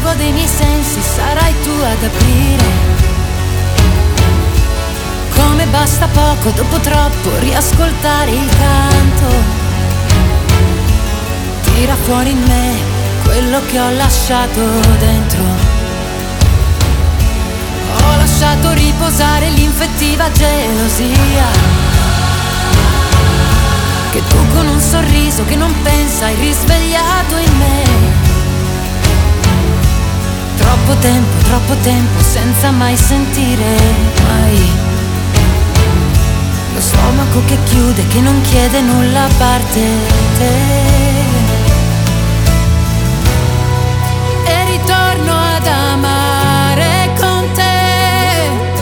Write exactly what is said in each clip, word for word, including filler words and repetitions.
lingue dei miei sensi sarai tu ad aprire. Come basta poco dopo troppo riascoltare il canto. Tira fuori in me quello che ho lasciato dentro. Ho lasciato riposare l'infettiva gelosia che tu con un sorriso che non pensa hai risvegliato in me. Troppo tempo, troppo tempo senza mai sentire mai. Lo stomaco che chiude, che non chiede nulla a parte te. E ritorno ad amare con te.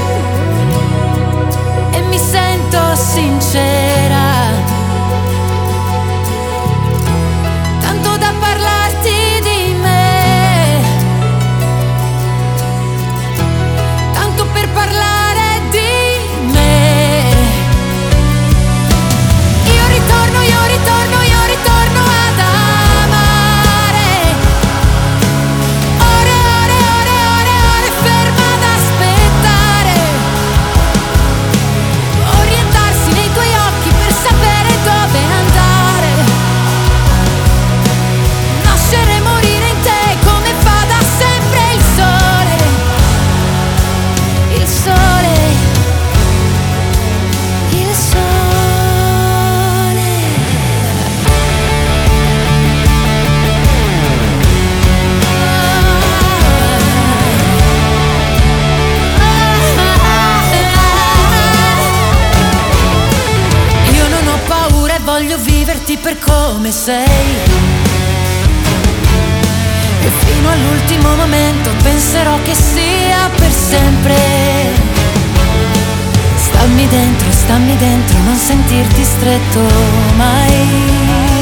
E mi sento sincera, tanto da parlarti di me, tanto per parlare di me. Io ritorno, io ritorno, io ritorno ad amare. Ore, ore, ore, ore, ore ferma ad aspettare. Orientarsi nei tuoi occhi per sapere dove andare. Nascere e morire in te come fa da sempre il sole. Il sole. Il sole. Io non ho paura e voglio viverti per come sei. E fino all'ultimo momento penserò che sia per sempre. Stammi dentro, stammi dentro, non sentirti stretto mai.